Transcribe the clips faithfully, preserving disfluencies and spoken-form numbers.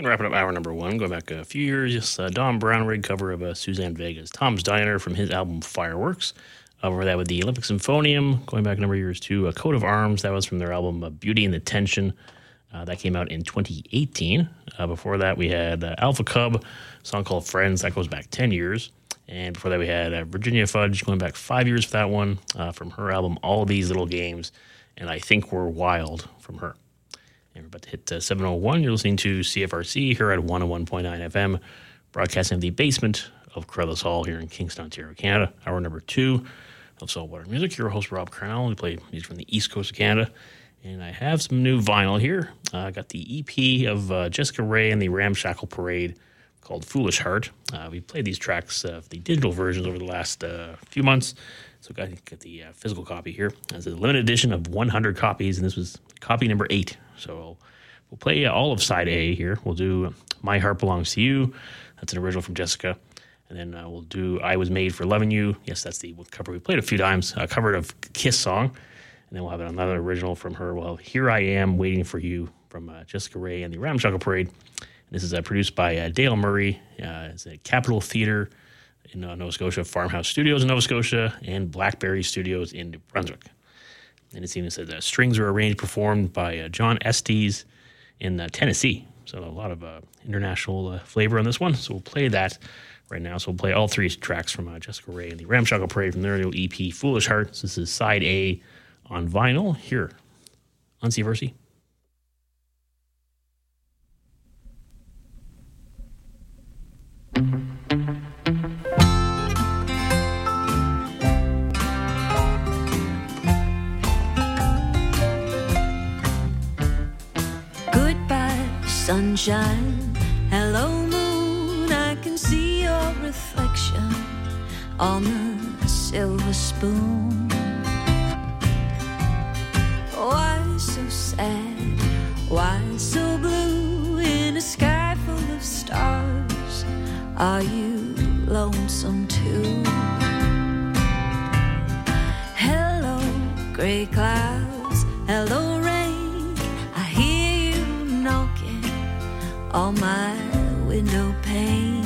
And wrapping up hour number one, going back a few years, yes, uh, Don Brownrigg cover of uh, Suzanne Vega's Tom's Diner from his album Fireworks. Over that with the Olympic Symphonium, going back a number of years to A Coat of Arms. That was from their album uh, Beauty and the Tension. Uh, that came out in twenty eighteen. Uh, before that, we had uh, Alpha Cub, a song called Friends. That goes back ten years. And before that, we had uh, Virginia Fudge, going back five years for that one, uh, from her album All These Little Games. And I Think We're Wild from her. And we're about to hit uh, seven oh one. You're listening to C F R C here at one oh one point nine F M, broadcasting from the basement of Carruthers Hall here in Kingston, Ontario, Canada. Hour number two of Saltwater Music. Your host, Rob Carnell. We play music from the East Coast of Canada. And I have some new vinyl here. Uh, I got the E P of uh, Jessica Rae and the Ramshackle Parade called Foolish Heart. Uh, we played these tracks, uh, the digital versions, over the last uh, few months. So I got get the uh, physical copy here. It's a limited edition of one hundred copies, and this was copy number eight. So we'll play uh, all of side A here. We'll do My Heart Belongs to You. That's an original from Jessica. And then uh, we'll do I Was Made for Loving You. Yes, that's the cover we played a few times. A cover of Kiss song. And then we'll have another original from her. Well, Here I Am Waiting for You from uh, Jessica Rae and the Ramshackle Parade. And this is uh, produced by uh, Dale Murray. Uh, it's a Capitol Theatre in uh, Nova Scotia, Farmhouse Studios in Nova Scotia, and Blackberry Studios in New Brunswick. And it even says uh, strings are arranged, performed by uh, John Estes in uh, Tennessee. So a lot of uh, international uh, flavor on this one. So we'll play that right now. So we'll play all three tracks from uh, Jessica Rae and the Ramshackle Parade from their new E P, Foolish Heart. So this is side A on vinyl here on C F R C. Goodbye, sunshine. Hello, moon. I can see your reflection on the silver spoon. Why so sad? Why so blue in a sky full of stars? Are you lonesome too? Hello, gray clouds. Hello, rain. I hear you knocking on my window pane.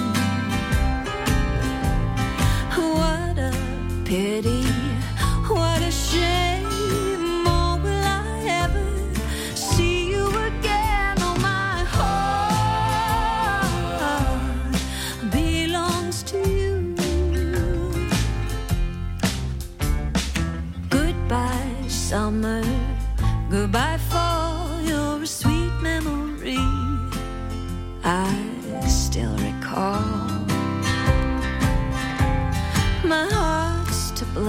What a pity, what a shame. Oh, will I ever see you again? Oh, my heart belongs to you. Goodbye, summer. Goodbye, fall. You're a sweet memory I still recall. My heart's to blame.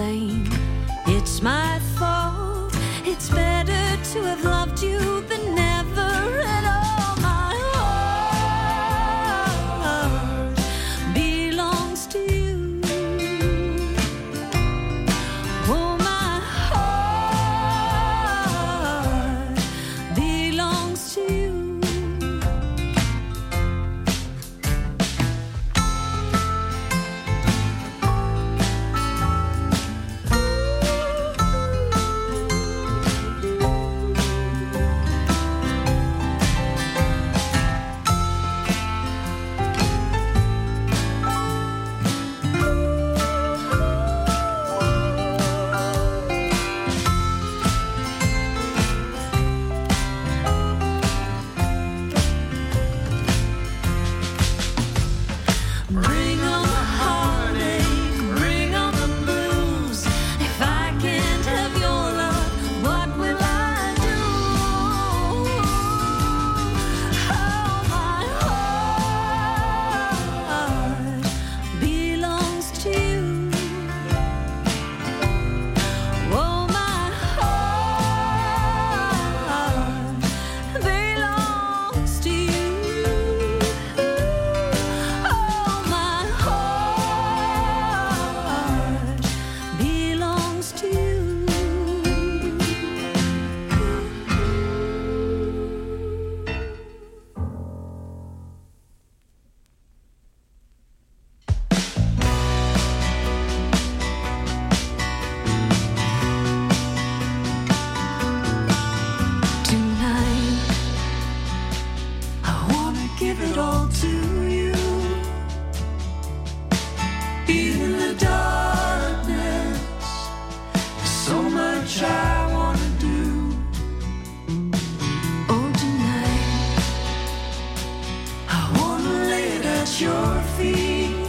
feet.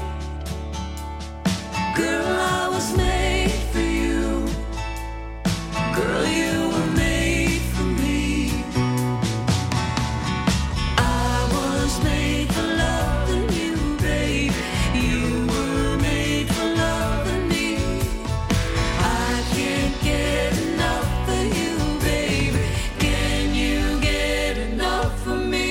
Girl, I was made for you. Girl, you were made for me. I was made for loving you, babe. You were made for loving me. I can't get enough of you, babe. Can you get enough of me?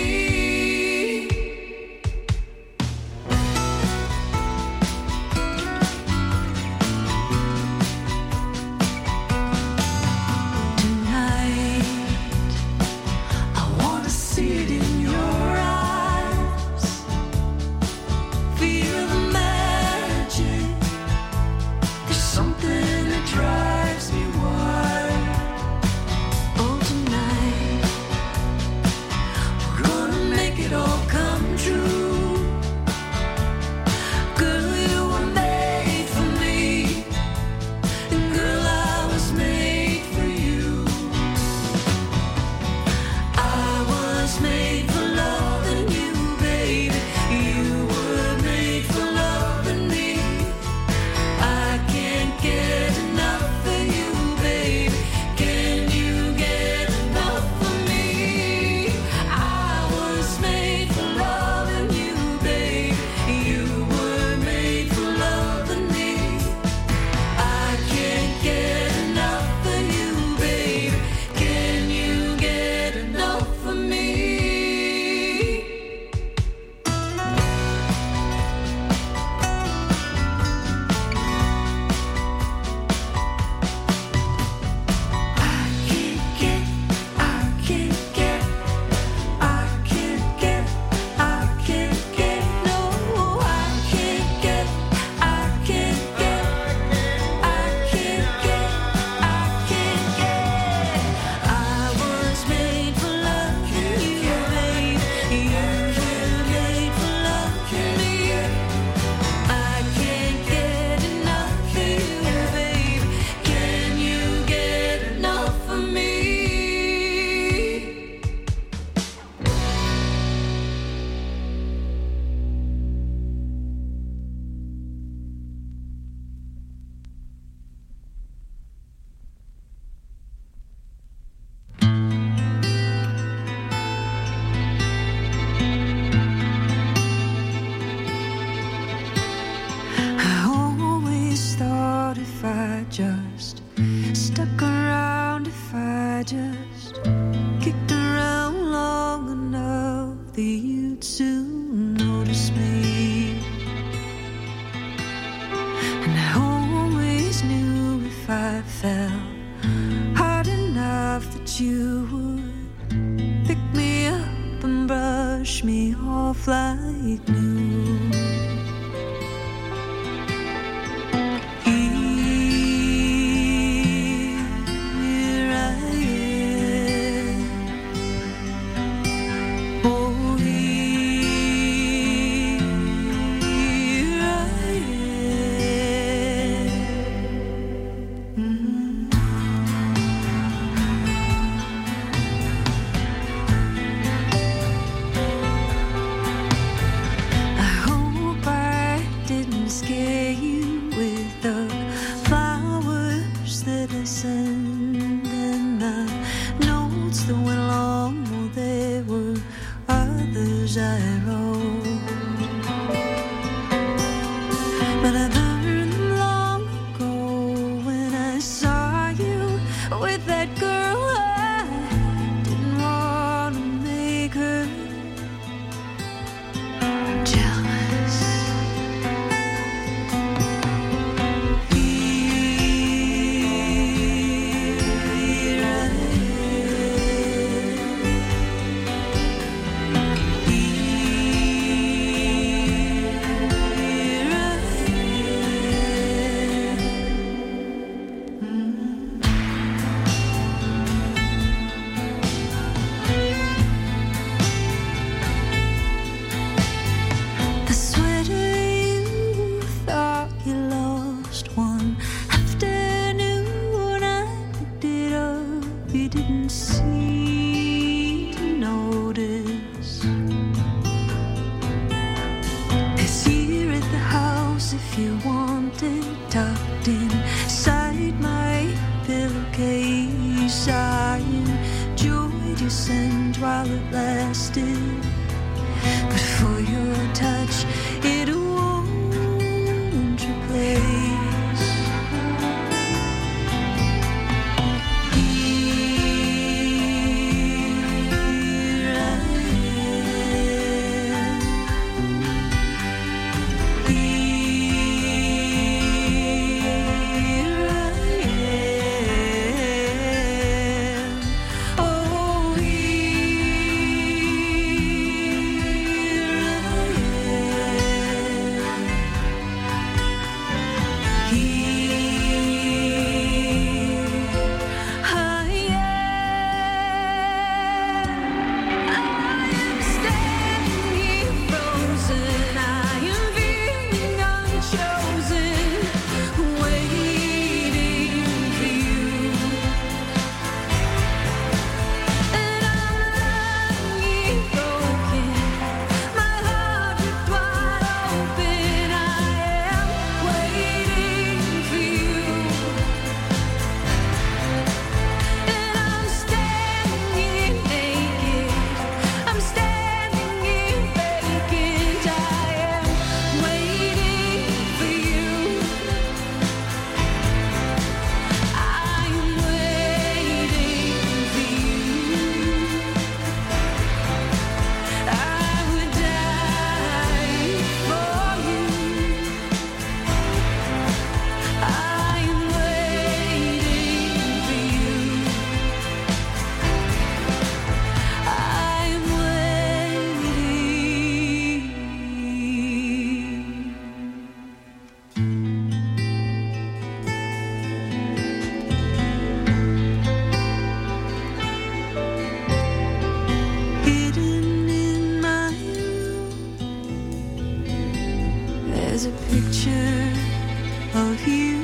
Just stuck around, if I just kicked around long enough, that you'd soon notice me. And I always knew if I fell hard enough that you would pick me up and brush me off like new. I you sent while it lasted. But for your touch, it won't replace. Here I am. Here I am. Oh, There's a picture of you.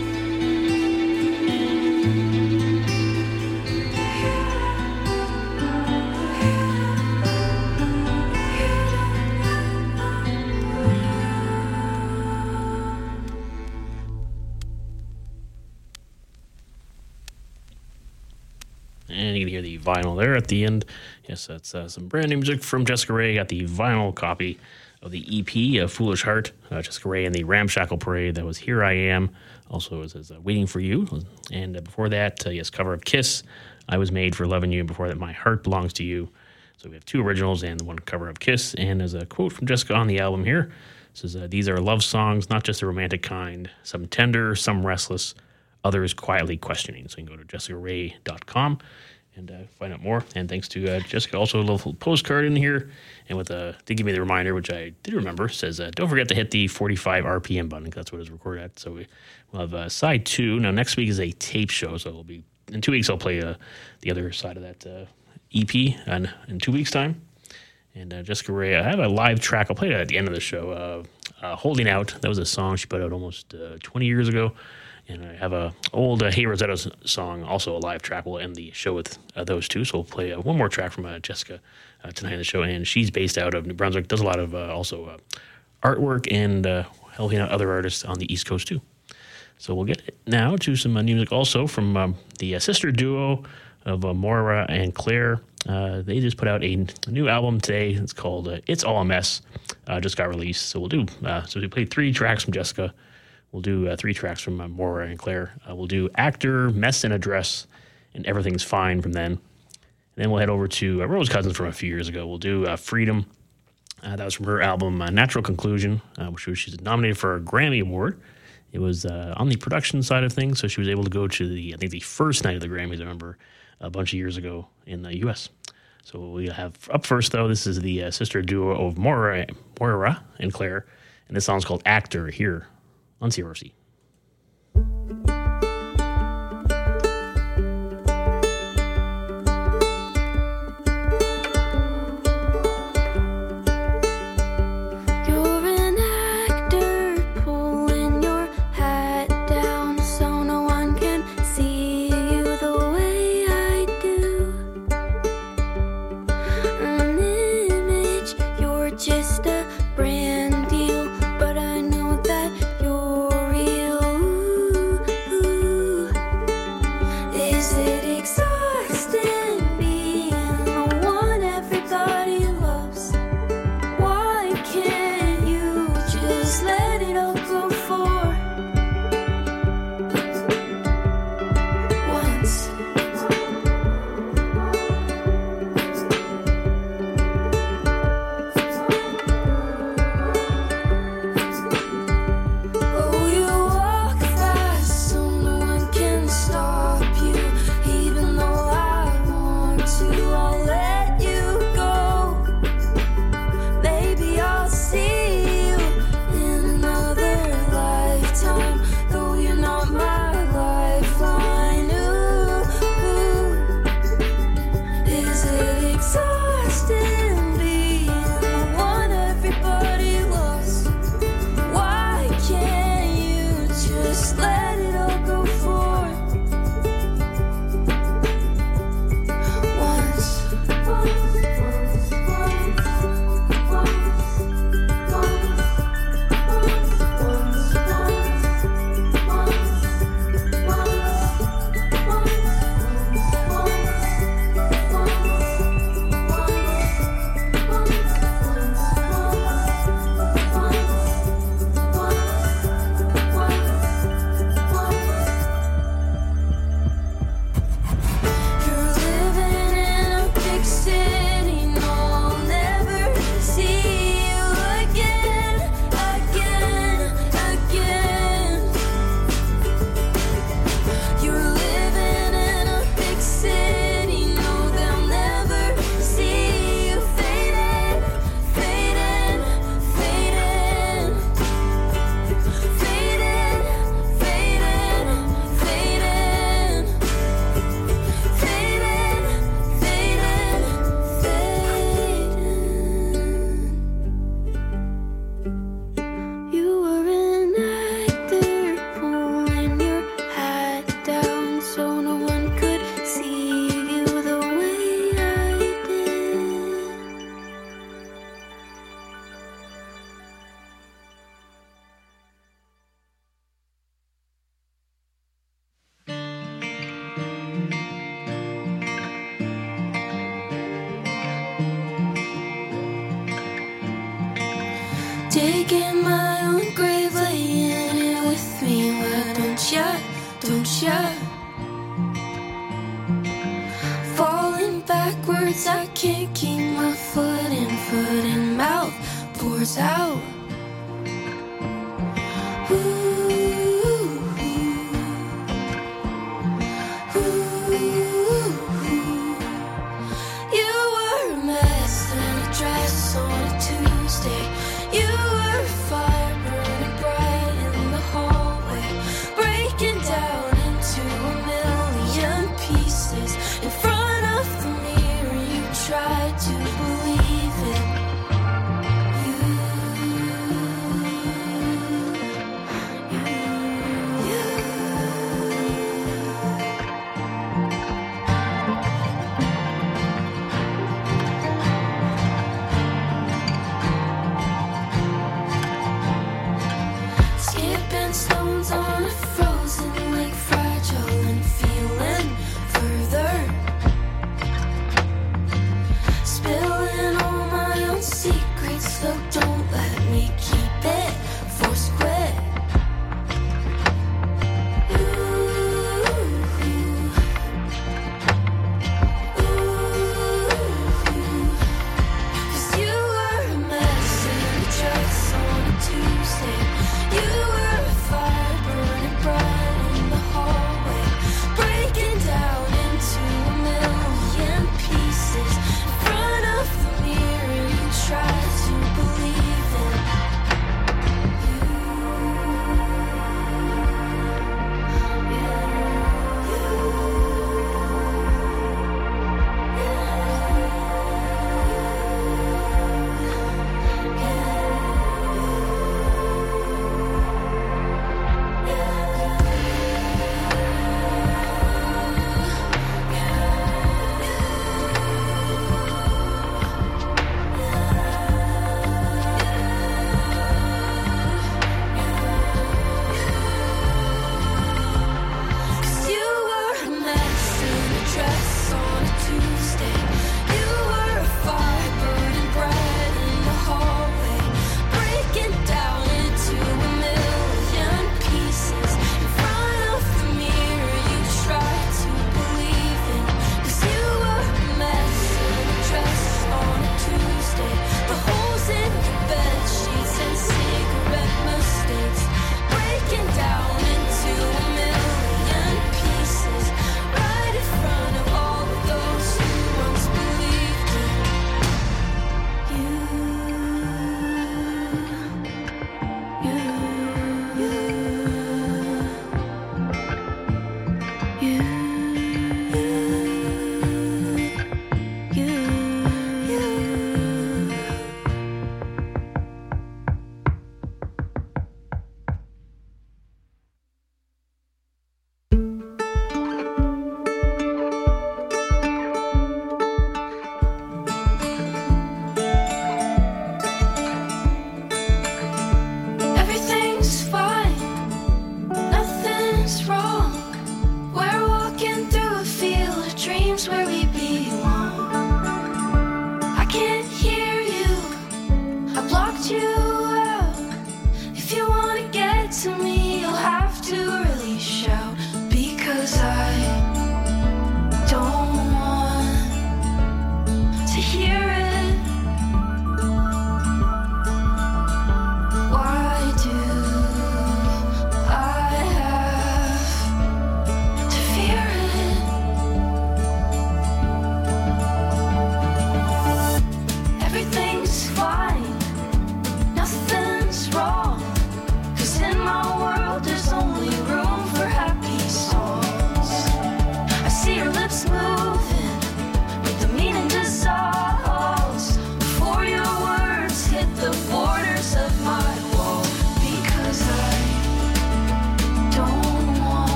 And you can hear the vinyl there at the end. Yes, that's uh, some brand new music from Jessica Rae. Got the vinyl copy of the E P of Foolish Heart. Uh, Jessica Rae and the Ramshackle Parade. That was Here I Am. Also, it says uh, Waiting for You. And uh, before that, uh, yes, cover of Kiss. I Was Made for Loving You. Before that, My Heart Belongs to You. So we have two originals and one cover of Kiss. And there's a quote from Jessica on the album here. It says, uh, these are love songs, not just the romantic kind. Some tender, some restless, others quietly questioning. So you can go to jessica rae dot com and uh, find out more. And thanks to uh, Jessica, also a little postcard in here. And with a, did give me the reminder, which I did remember, says, uh, don't forget to hit the forty-five R P M button. That's what it's recorded at. So we, we'll have uh, side two. Now, next week is a tape show. So it'll be, in two weeks, I'll play uh, the other side of that uh, E P and in two weeks' time. And uh, Jessica Rae, I have a live track. I'll play it at the end of the show. Uh, uh, Holding Out. That was a song she put out almost uh, twenty years ago. And I have a old uh, Hey Rosetta song, also a live track. We'll end the show with uh, those two. So we'll play uh, one more track from uh, Jessica uh, tonight in the show. And she's based out of New Brunswick, does a lot of uh, also uh, artwork and uh, helping out other artists on the East Coast too. So we'll get now to some uh, new music also from um, the uh, sister duo of uh, Moira and Claire. Uh, they just put out a, n- a new album today. It's called uh, It's All a Mess. Uh, just got released. So we'll do, uh, so we played three tracks from Jessica. We'll do uh, three tracks from uh, Moira and Claire. Uh, we'll do Actor, Mess in a Dress, and Everything's Fine from then. And then we'll head over to uh, Rose Cousins from a few years ago. We'll do uh, Freedom. Uh, that was from her album uh, Natural Conclusion, uh, which was, she's nominated for a Grammy Award. It was uh, on the production side of things, so she was able to go to the, I think, the first night of the Grammys, I remember, a bunch of years ago in the U S. So we have up first, though, this is the uh, sister duo of Moira, Moira and Claire, and this song's called Actor here on C R C. Just a brand deal, but I know that you're real. in being the one everybody loves. Why can't you just let it all go forward? Once, once, once, once, once, once, once, once, once, once, You're living in a big city, no, I'll never see you again, again, again. You're living in a big city, no, they'll never see you fading, fading, fading, fading, fading, fading, fading, fading, fading. You were an actor pulling your hat down so no one could see you the way I did. Digging my own grave, laying it with me. Why don't ya, don't ya? Falling backwards, I can't keep my foot in, foot in, mouth pours out. Ooh, ooh, ooh. You were a mess in a dress on a Tuesday. You were a fire burning bright in the hallway, breaking down into a million pieces. In front of the mirror, you tried to believe it. You, you, Skipping stones on a frozen lake, fragile and feeling further. Spilling all my own secrets, look, don't let me keep it. Force quit. Ooh, ooh. 'Cause you were a mess in a dress on a Tuesday. You were a fire burning bright in the hallway, breaking down into a million pieces. In front of the mirror, you tried to believe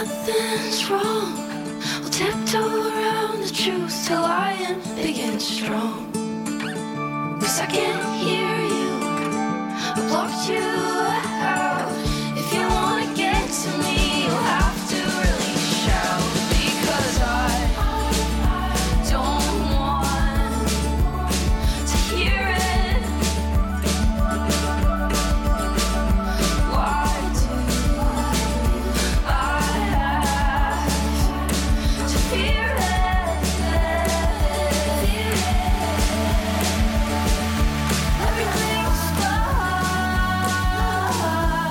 nothing's wrong. We'll tiptoe around the truth till I am big and strong. Cause I can't hear you, I blocked you out. If you wanna get to me, you'll have to really shout. Because I don't want to hear it. Why do I have to fear it? Everything's fine.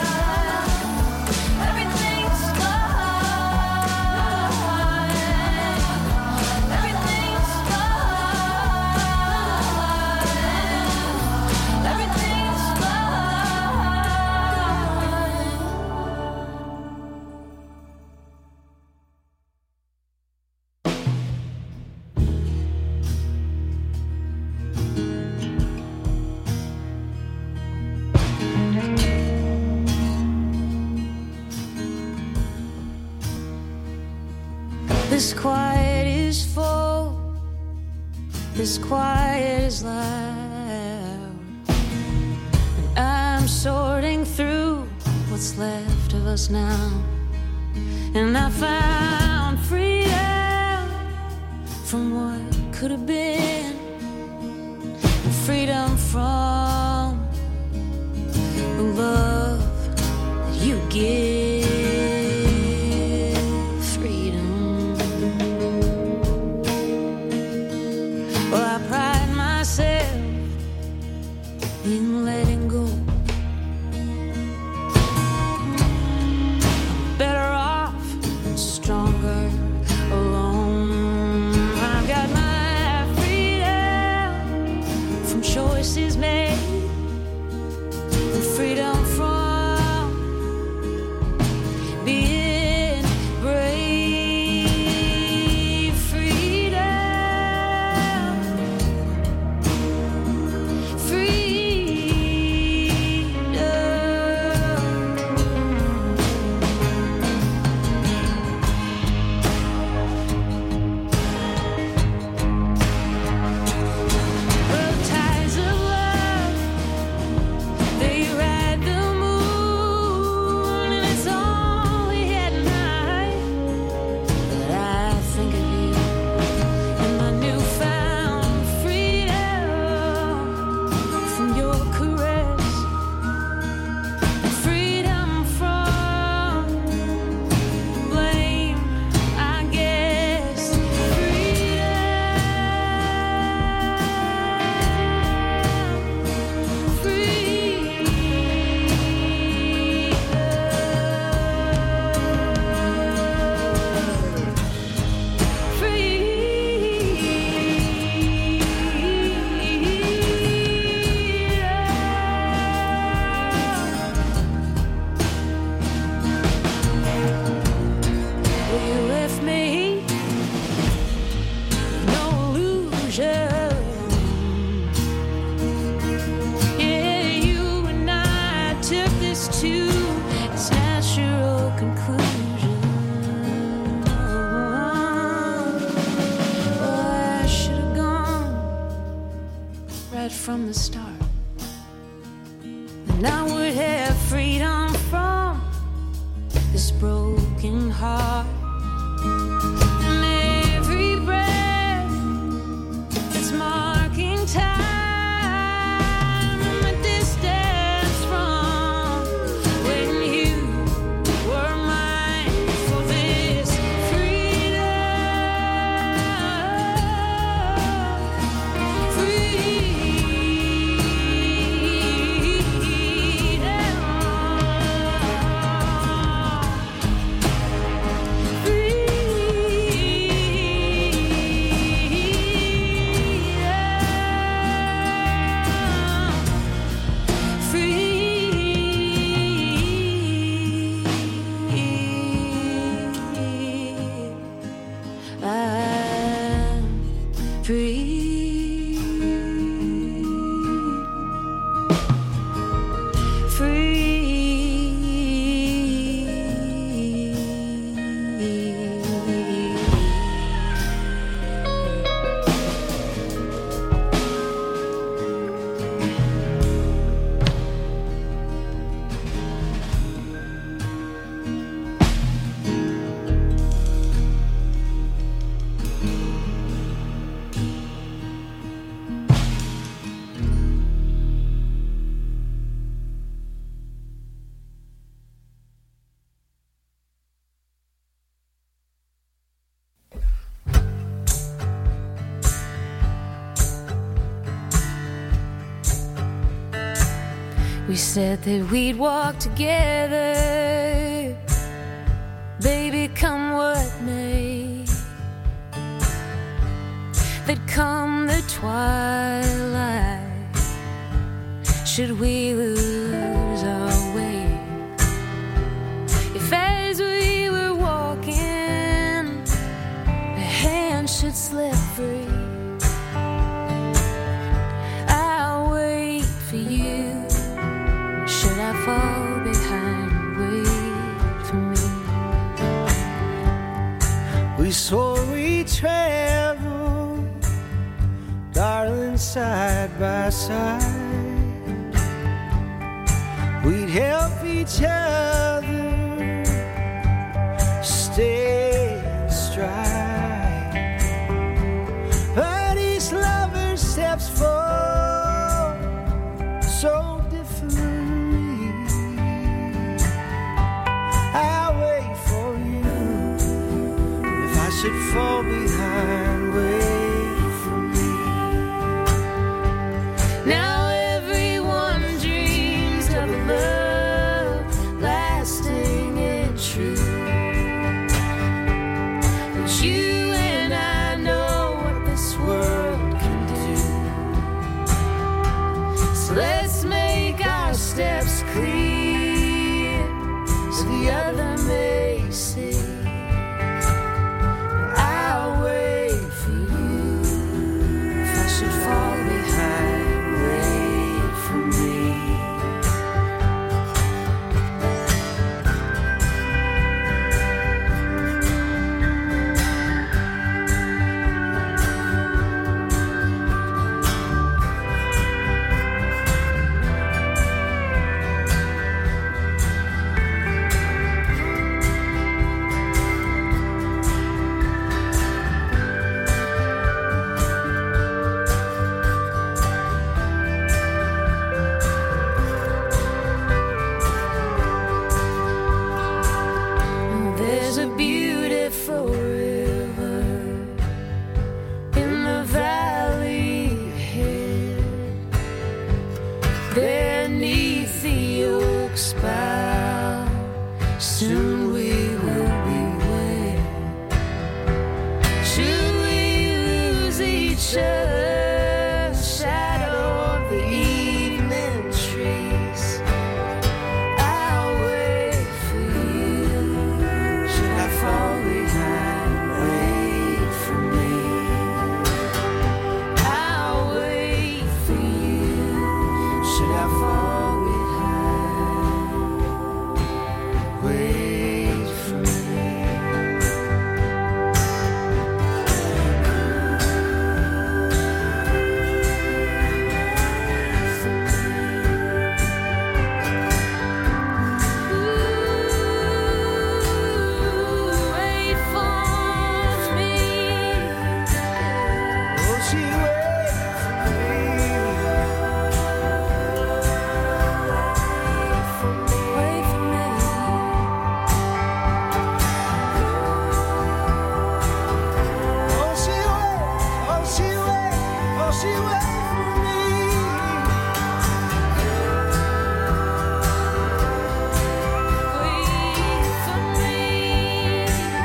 Everything's fine. Everything's fine. Everything's This quiet is full, this quiet is loud, and I'm sorting through what's left of us now. And I found freedom from what could have been, freedom from the love that you give. Freedom. Well, I pride myself in letting go. I'm better off and stronger alone. I've got my freedom from choices made, and freedom from being brave. Freedom. Well, ties of love, they ride the moon, and it's only at night that I think of you and my newfound freedom from your caress, freedom from blame, I guess. Will you lift me? No illusion. Yeah, you and I took this to its natural conclusion. Oh, I should have gone right from the start, and I would have freedom from this broken heart. And every breath that's marking time, and the distance from when you were mine for this freedom. Freedom. We said that we'd walk together, baby, come what may. That come the twilight, should we lose our way, if as we were walking, a hand should slip free, I'll wait for you. Should I fall behind, wait for me. We swore we'd travel, darling, side by side. We'd help each other stay in stride. But each lover steps forward so differently. I'll wait for you. If I should fall behind, wait for me. Now everyone dreams of a love lasting and true, but you and I know what this world can do. So let's make our steps clear, so the other may see. I'll wait for you. If I should fall behind, wait for me. There's a beautiful river in the valley ahead, beneath the oak's bough. Soon we will be wed. Should we lose each other, shadow of the evening trees, I'll wait for you. Should I fall behind, wait for me. I'll wait for you. Should I fall behind, wait for me. Ooh, wait for me. Won't she wait for me? Wait for me. Won't she wait? Won't she wait? Won't she wait for me? Wait for me.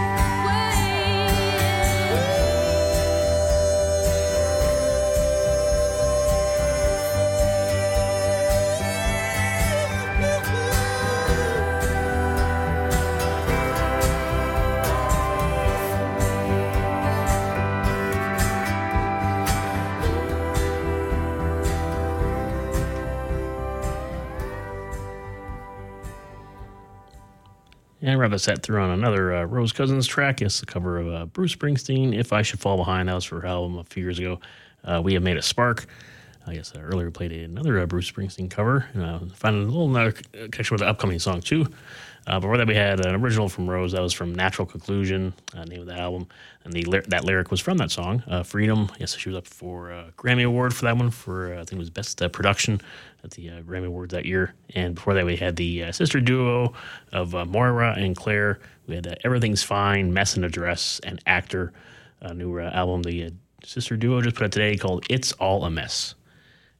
And wrap us set through on another uh, Rose Cousins track. Yes, the cover of uh, Bruce Springsteen, If I Should Fall Behind. That was for her album a few years ago. Uh, we Have Made a Spark. I guess uh, earlier played another uh, Bruce Springsteen cover. Uh, found a little another connection with the upcoming song, too. Uh, before that, we had an original from Rose. That was from Natural Conclusion, uh, name of the album. And the ly- that lyric was from that song, uh, Freedom. Yes, she was up for a Grammy Award for that one, for uh, I think it was Best uh, Production at the uh, Grammy Awards that year. And before that, we had the uh, sister duo of uh, Moira and Claire. We had uh, Everything's Fine, Mess in a Dress, and Actor, a new uh, album the uh, sister duo just put out today called It's All a Mess.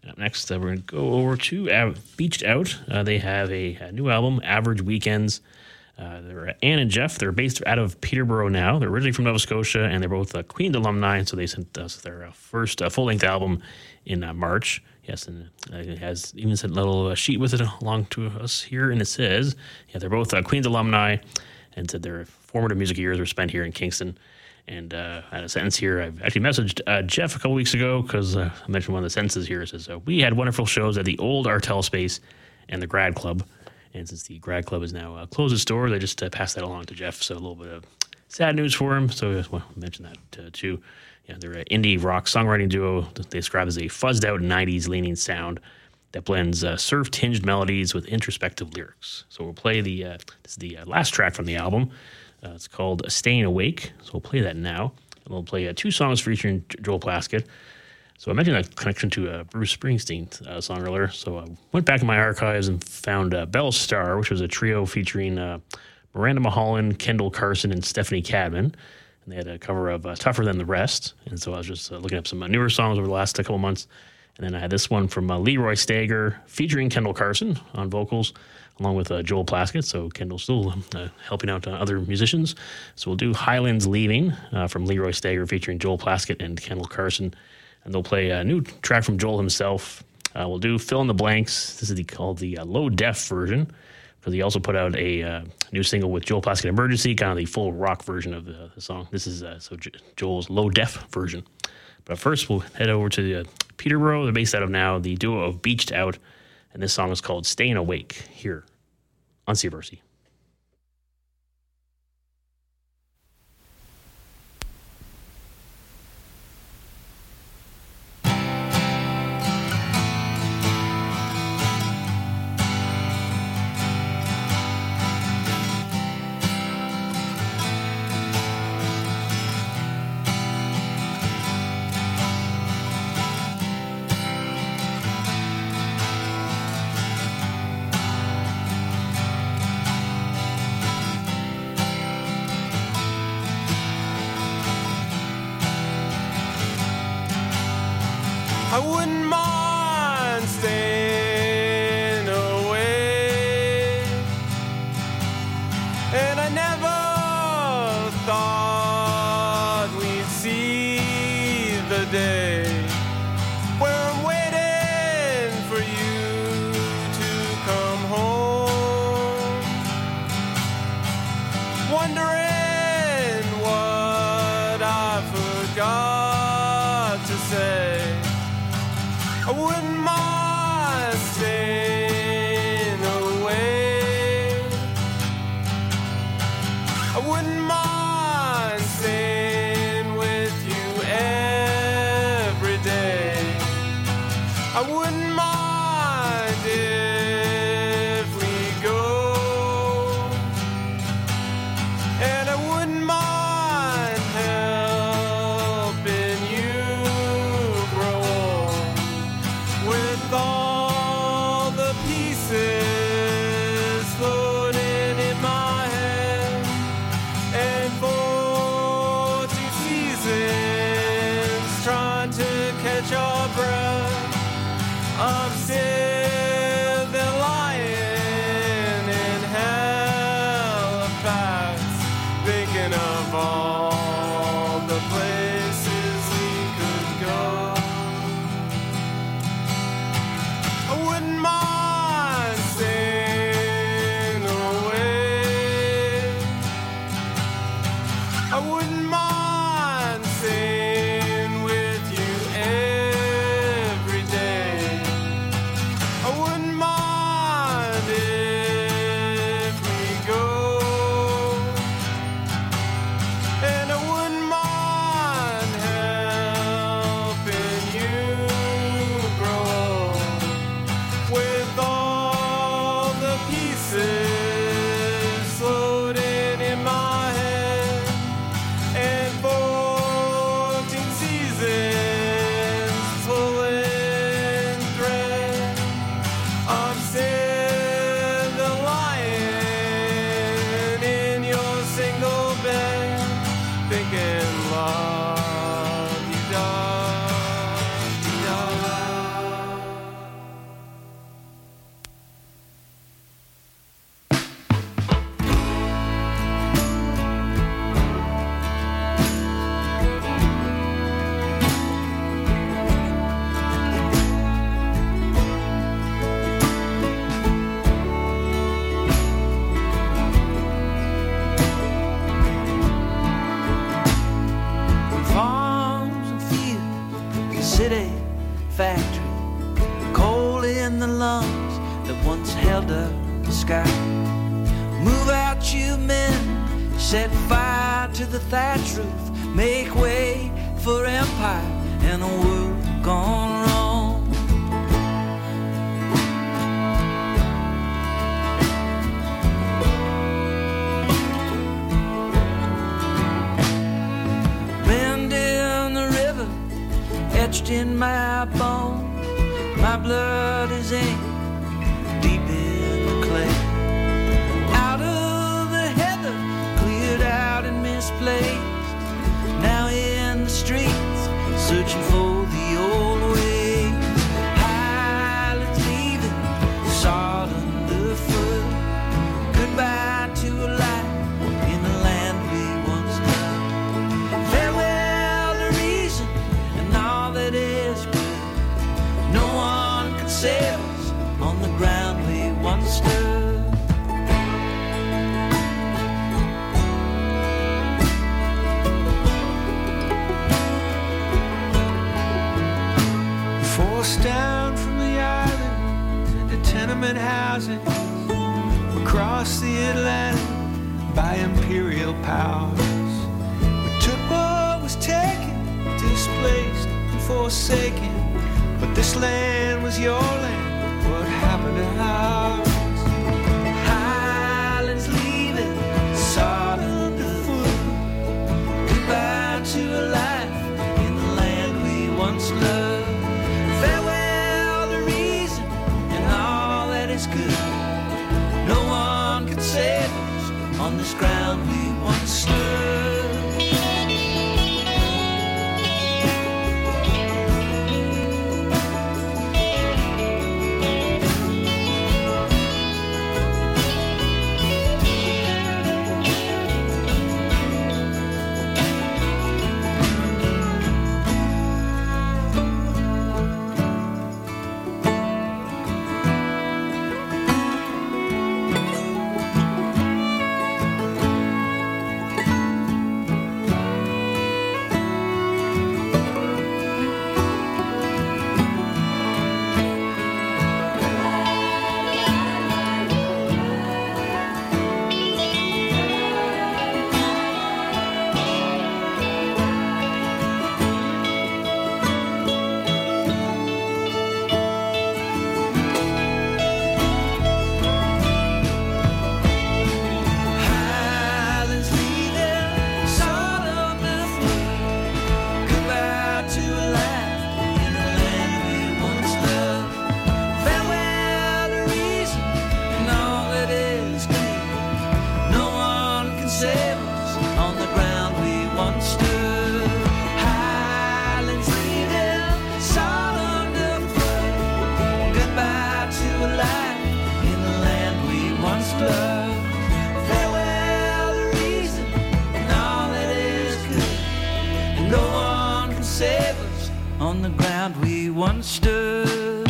Up next, uh, we're going to go over to Av- Beached Out. Uh, they have a, a new album, Average Weekends. Uh, they're Ann and Jeff. They're based out of Peterborough now. They're originally from Nova Scotia, and they're both uh, Queen's alumni. So they sent us their uh, first uh, full-length album in uh, March. Yes, and uh, it has even sent a little uh, sheet with it along to us here, and it says, yeah, they're both uh, Queen's alumni, and said their formative music years were spent here in Kingston. And uh, I had a sentence here. I've actually messaged uh, Jeff a couple weeks ago because uh, I mentioned one of the sentences here. It says, uh, we had wonderful shows at the old Artel Space and the Grad Club. And since the Grad Club is now uh, closed its doors, I just uh, passed that along to Jeff. So a little bit of sad news for him. So I just want to mention that uh, too. Yeah, they're an indie rock songwriting duo that they describe as a fuzzed out nineties leaning sound that blends uh, surf-tinged melodies with introspective lyrics. So we'll play the, uh, this is the uh, last track from the album. Uh, it's called Staying Awake, so we'll play that now. And we'll play uh, two songs featuring J- Joel Plaskett. So I mentioned a connection to a Bruce Springsteen uh, song earlier. So I went back in my archives and found uh, Belle Star, which was a trio featuring uh, Miranda Mulholland, Kendall Carson, and Stephanie Cadman. And they had a cover of uh, Tougher Than the Rest. And so I was just uh, looking up some uh, newer songs over the last uh, couple months. And then I had this one from uh, Leroy Stager featuring Kendall Carson on vocals, along with uh, Joel Plaskett. So Kendall's still uh, helping out uh, other musicians. So we'll do Highlands Leaving uh, from Leroy Stager featuring Joel Plaskett and Kendall Carson. And they'll play a new track from Joel himself. Uh, we'll do Fill in the Blanks. This is the, called the uh, Low Def version, because he also put out a uh, new single with Joel Plaskett, Emergency, kind of the full rock version of the, the song. This is uh, so J- Joel's Low Def version. But first, we'll head over to the, uh, Peterborough. They're based out of now, the duo of Beached Out. And this song is called Staying Awake here on Subversity. I wouldn't mind staying away, and I never thought we'd see the day where I'm waiting for you to come home, wondering what I forgot to say. I wouldn't mind staying away. I wouldn't mind staying with you every day. I wouldn't mind if we go, and I wouldn't mind helping you grow old. With all the pieces floating in my head, and fourteen seasons trying to catch our breath, I'm still there lying in Halifax, thinking of all the places we could go. I wouldn't mind staying away. I wouldn't mind staying with you every day. I wouldn't mind if we go, and I wouldn't mind helping you grow old. With all the pieces floating in my head, and fourteen seasons pulling thread, I'm still lying in your single bed, thinking love you, da, da. to the thatch roof, make way for empire and a world gone wrong. Bend in the river, etched in my bones, my blood is ink deep in the clay. Out of the heather, cleared out and misplaced, now in the streets, searching for the old ways. Highlands leaving, sod underfoot, goodbye to a life in the land we once loved. Farewell to reason and all that is good. No one could save us on the ground we once stood. Forced down from the island into tenement houses, across the Atlantic by imperial powers. We took what was taken, displaced and forsaken, but this land was your land. What happened to ours? Highlands leaving, sod underfoot, goodbye to a life in the land we once loved. Farewell to reason and all that is good. No one could save us on this ground we once stood. On the ground we once stood.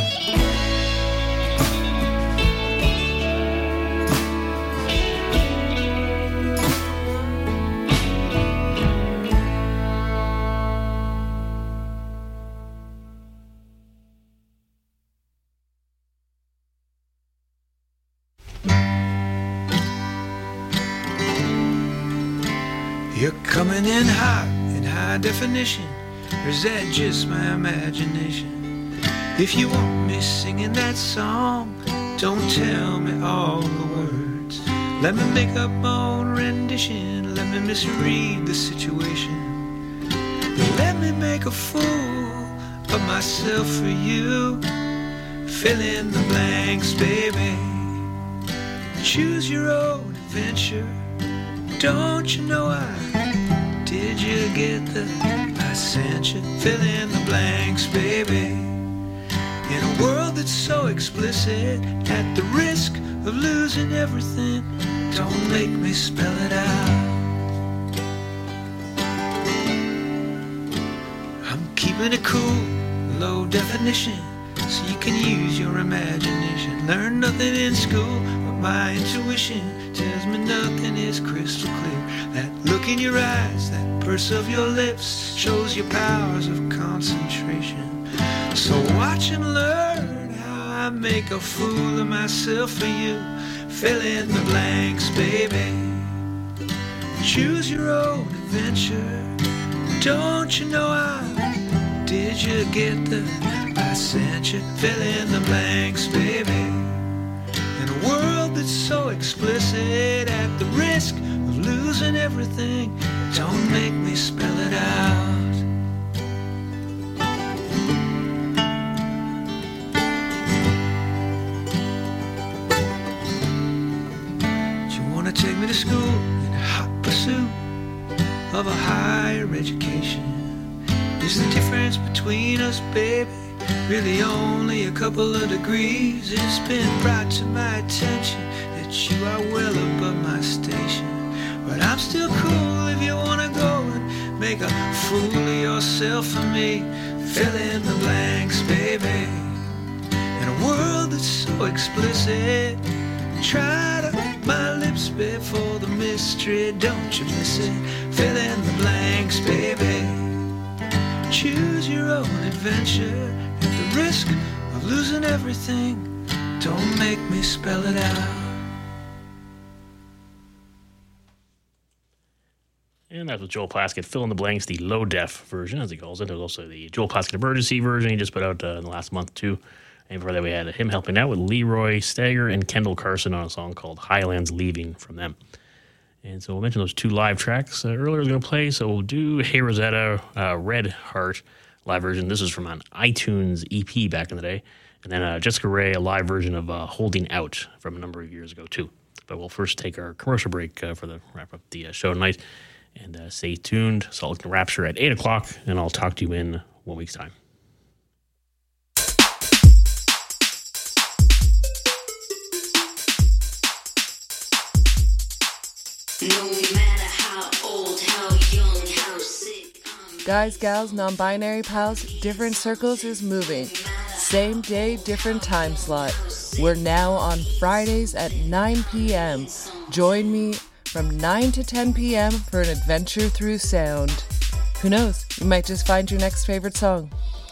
You're coming in hot in high definition. Or is that just my imagination? If you want me singing that song, don't tell me all the words. Let me make up my own rendition. Let me misread the situation. Let me make a fool of myself for you. Fill in the blanks, baby. Choose your own adventure. Don't you know I did you get the I sent you? Fill in the blanks, baby. In a world that's so explicit, at the risk of losing everything, don't make me spell it out. I'm keeping it cool, low definition, so you can use your imagination. Learn nothing in school, but my intuition tells me nothing is crystal clear. That look in your eyes, that purse of your lips, shows your powers of concentration. So watch and learn how I make a fool of myself for you. Fill in the blanks, baby. Choose your own adventure. Don't you know I did you get the I sent you? Fill in the blanks, baby. In a world that's so explicit, at the risk of losing everything, don't make me spell it out. Take me to school in hot pursuit of a higher education. Is the difference between us, baby, really only a couple of degrees? It's been brought to my attention that you are well above my station, but I'm still cool if you wanna go and make a fool of yourself for me. Fill in the blanks, baby. In a world that's so explicit, try to my lips before the mystery, don't you miss it? Fill in the blanks, baby. Choose your own adventure at the risk of losing everything. Don't make me spell it out. And that's with Joel Plaskett. Fill in the blanks, the low def version, as he calls it. There's also the Joel Plaskett emergency version he just put out uh, in the last month, too. And before that, we had him helping out with Leroy Stagger and Kendall Carson on a song called Highlands Leaving from them. And so we'll mention those two live tracks uh, earlier I was going to play. So we'll do Hey Rosetta, uh, Red Heart live version. This is from an iTunes E P back in the day. And then uh, Jessica Rae, a live version of uh, Holding Out from a number of years ago, too. But we'll first take our commercial break uh, for the wrap up the uh, show tonight. And uh, stay tuned. Salt and Rapture at eight o'clock. And I'll talk to you in one week's time. No matter how old, how young, how sick. Guys, gals, non-binary pals, different circles is moving. Same day, different time slot. We're now on Fridays at nine p.m. Join me from nine to ten p.m. for an adventure through sound. Who knows? You might just find your next favorite song.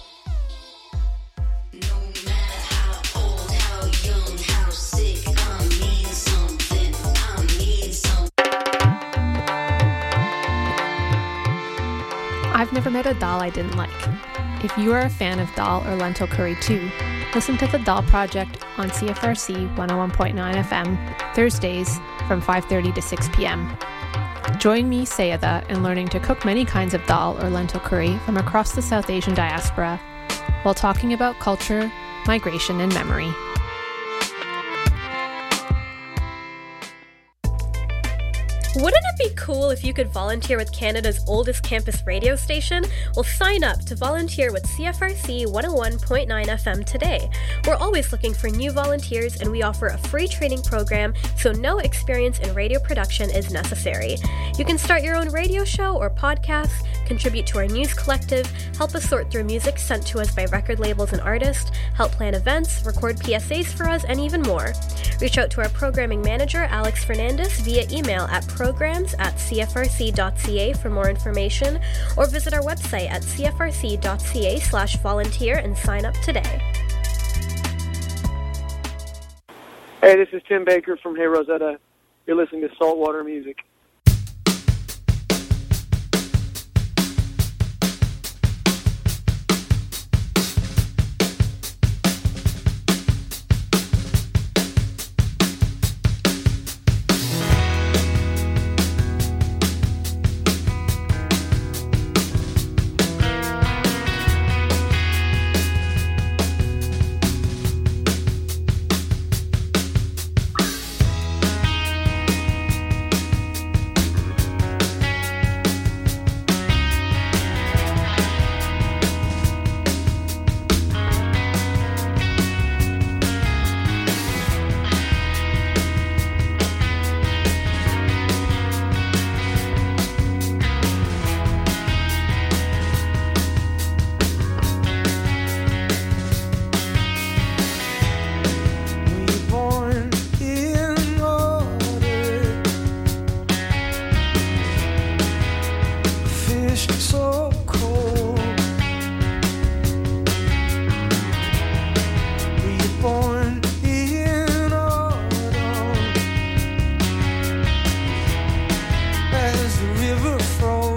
I've never met a doll I didn't like. If you are a fan of dal or lentil curry too, listen to The Dal Project on C F R C one oh one point nine F M, Thursdays from five thirty to six p.m. Join me, Sayada, in learning to cook many kinds of dal or lentil curry from across the South Asian diaspora, while talking about culture, migration, and memory. Wouldn't it be cool if you could volunteer with Canada's oldest campus radio station? Well, sign up to volunteer with C F R C one oh one point nine F M today. We're always looking for new volunteers, and we offer a free training program, so no experience in radio production is necessary. You can start your own radio show or podcast, contribute to our news collective, help us sort through music sent to us by record labels and artists, help plan events, record P S As for us, and even more. Reach out to our programming manager, Alex Fernandez, via email at programs at c f r c dot c a for more information, or visit our website at c f r c dot c a slash volunteer and sign up today. Hey, this is Tim Baker from Hey Rosetta. You're listening to Saltwater Music. As the river froze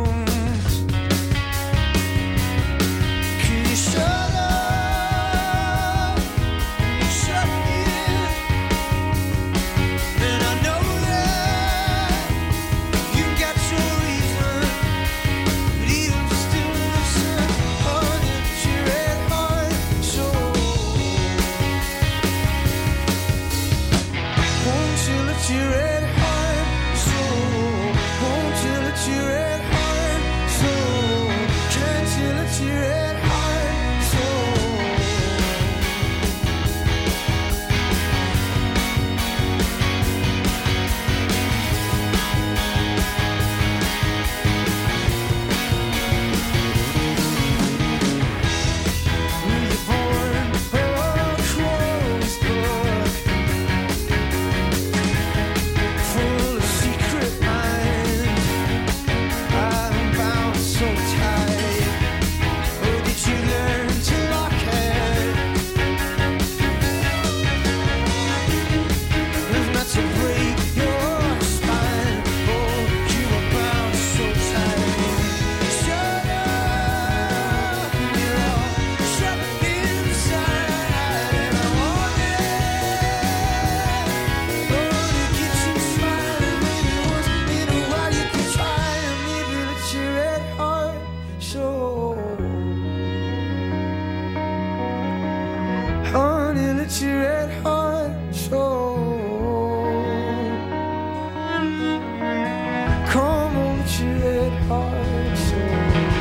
heart soul.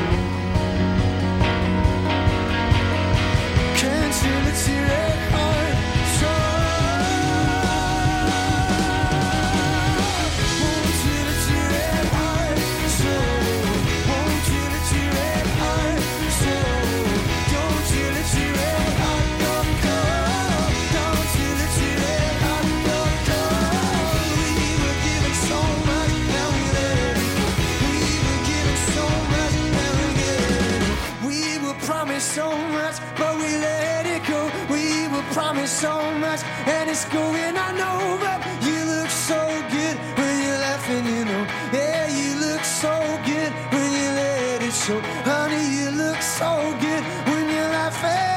Can't feel its red heart soul. Won't feel its red heart soul. Won't feel its red heart soul. Don't feel its red heart go cold. Don't feel its red heart go cold. We were given so much, now we let it go. We were given so much, now we get it. We were promised so much, but we let it go. We were promised so much, and it's going on over. You look so good when you're laughing, you know. Yeah, you look so good when you let it show. Honey, you look so good when you're laughing.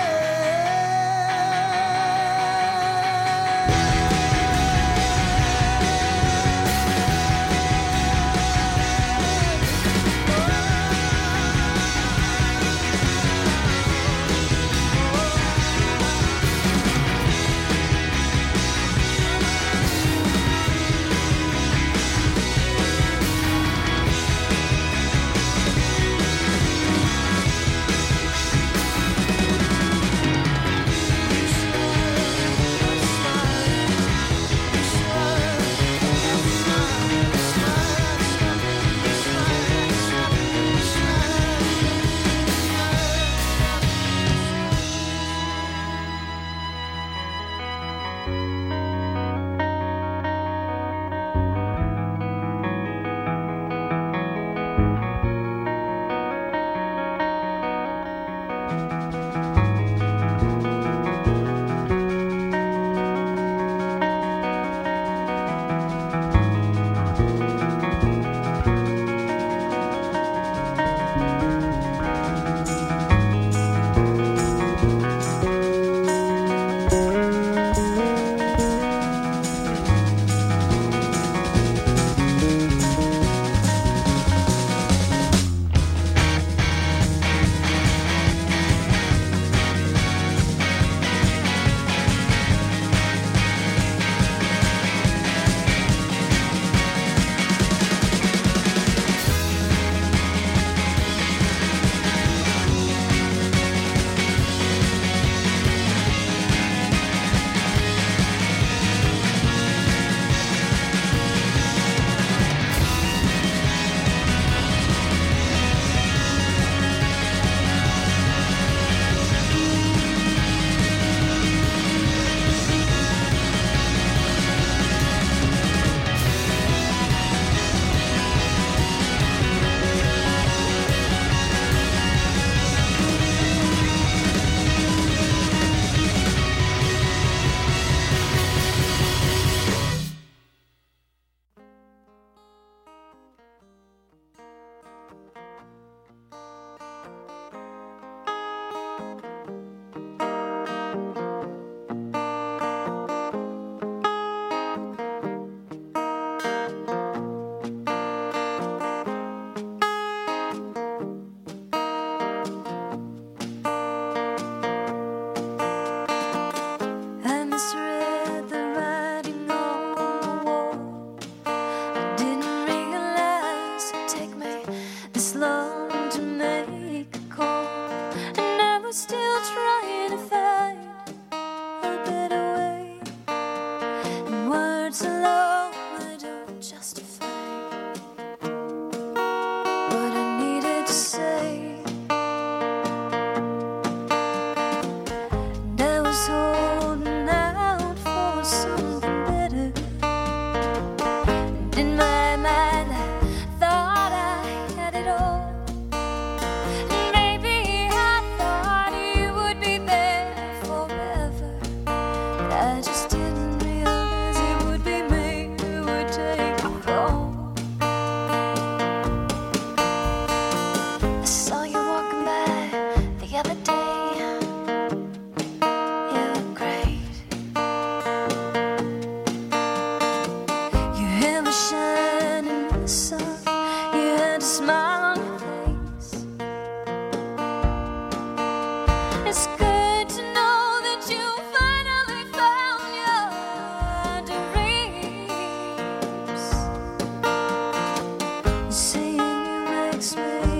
dismay.